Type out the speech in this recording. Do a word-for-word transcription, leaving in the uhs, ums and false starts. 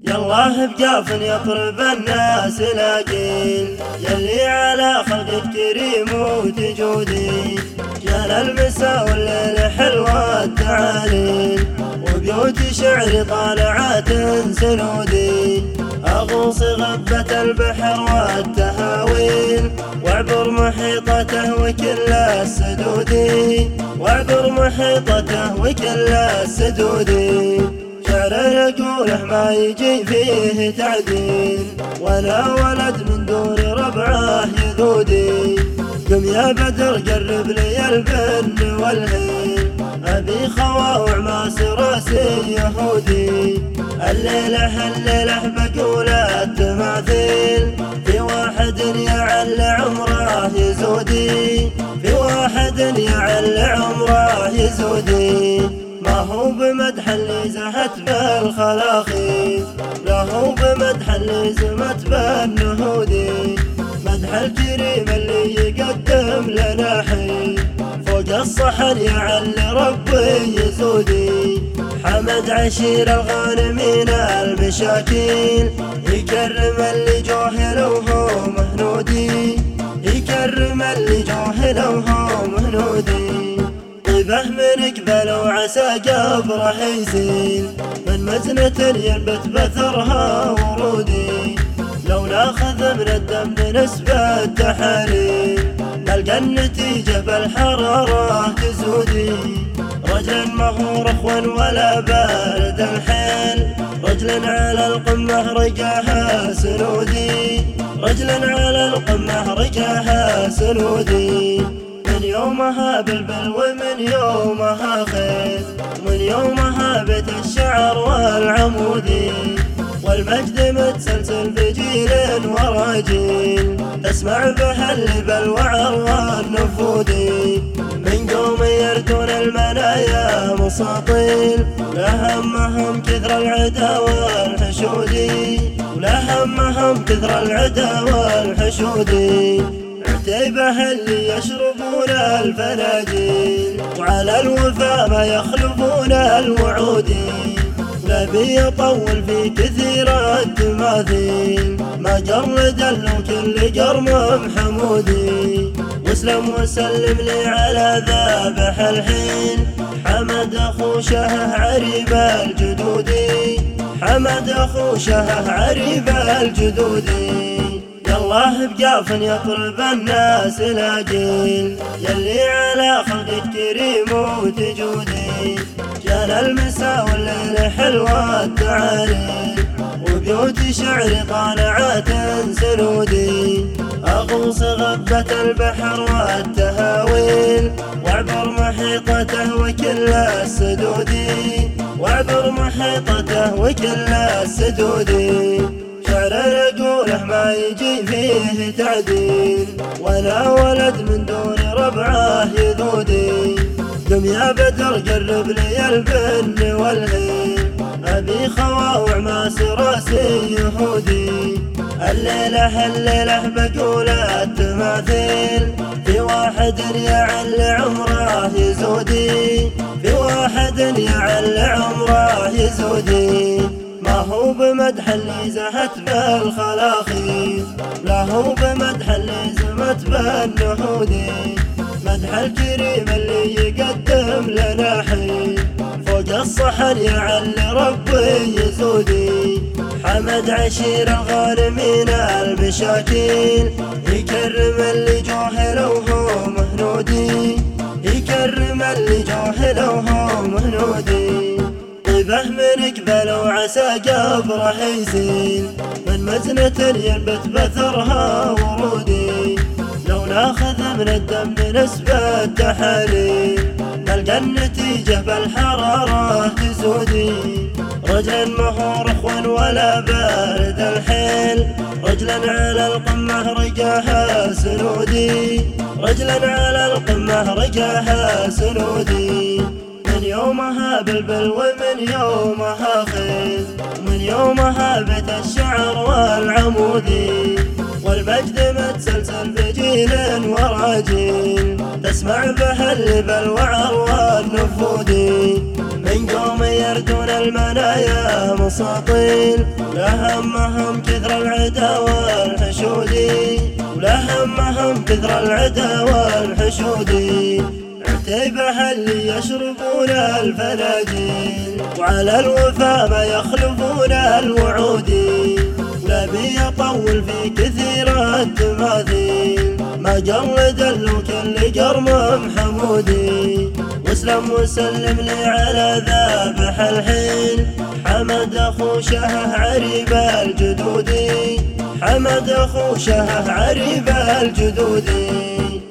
يالله بجاف يطرب الناس لاقين، يلي على خلقك كريم وتجودي. جانا المسا والليل حلوة التعاليل، وبيوت شعر طالعات سنودي. أغوص غبة البحر والتهاويل، واعبر محيطته وكل السدودي. واعبر محيطته وكل السدودي. شعر يقوله ما يجي فيه تعديل، ولا ولد من دون ربعه يذودي. قم يا بدر قرب لي البن والهيل، أبي خواوع ماس راسي يهودي. الليلة الليلة بقول التماثيل، في واحد يعل عمره يزودي. في واحد يعل عمره يزودي. ما هو بمدح اللي زهت بالخلاخيل، لا هو بمدح اللي زمت بالنهودي. مدح الكريم اللي يقدم لنا حين، فوق الصحن يعل ربي يزودي. حمد عشير الغانمين المشاكيل، يكرم اللي جاهل وهو مهنودي. يكرم اللي جاهل وهو مهنودي. طيبه من قبل وعسى قبره يزيل، من مزنة ينبت بثرها ورودي. لو ناخذ من الدم نسبة تحاليل، نلقى النتيجة بالحرارة تزودي. رجل ما هو رخوا ولا بارد الحيل، رجل على القمة رجاها سنودي. رجل على القمة رجاها سنودي. من يومها بلبل ومن يومها خيل، ومن يومها بيت الشعر والعمودي. والمجد متسلسل بجيل ورا جيل، تسمع به اللبل وعروى النفودي. من قوم يردون المنايا مساطيل، ولا همهم كثر العدا والحشودي. ولا همهم كثر العدا والحشودي. عتيبه اللي يشربون الفناجيل، وعلى الوفا ما يخلفون الوعودي. لا بيطول في كثير التماثيل، ما جرد له كل قرم محمودي. واسلم وسلم لي على ذابح الحين، حمد اخو شه عريب الجدودي. حمد اخو شه عريب الجدودي. يالله بجاف يطرب الناس لاقين، يلي على خلقك كريم وتجودي. جانا المسا والليل حلوة التعاليل، وبيوت شعر طالعات سنودي. أغوص غبة البحر والتهاويل، واعبر محيطته وكل السدودي. واعبر محيطته وكل السدودي. شعر يقوله ما يجي فيه تعديل، ولا ولد من دون ربعه يذودي. قم يا بدر قرب لي البن والهيل، أبي خواوع ماس راسي يهودي. الليلة الليلة بقول التماثيل، في واحد يعل عمره يزودي. في واحد يعل عمره يزودي. ما هو بمدح اللي زهت بالخلاخيل، لا هو بمدح اللي زمت بالنهودي. مدح الكريم اللي يقدم لنا حين، فوق الصحن يعل ربي يزودي. حمد عشير الغانمين المشاكيل، يكرم اللي جاهل وهو مهنودي. يكرم اللي جاهل وهو مهنودي. طيبه من قبل وعسى قبره يزيل، من مزنة ينبت بثرها ورودي. لو ناخذ من الدم نسبة تحاليل، نلقى النتيجة بالحرارة تزودي. رجل ما هو رخوا ولا بارد الحيل، رجل على القمة رجاها سنودي. رجل على القمة رجاها سنودي. من يومها بلبل ومن يومها خيل، ومن يومها بيت الشعر والعمودي. والمجد متسلسل بجيل ورا جيل، يسمع به اللبل وعروى النفودي، من قوم يردون المنايا مساطيل، ولا همهم كثر العدا والحشودي، ولا همهم كثر العدا والحشودي. عتيبه اللي يشربون الفناجيل، وعلى الوفا ما يخلفون الوعودي، ولا بيطول في كثير التماثيل، ما قلد الوكل قرم حمودي. واسلم وسلم لي على ذابح الحين، حمد اخو شه عريب الجدودي، حمد اخو شه عريب الجدودي.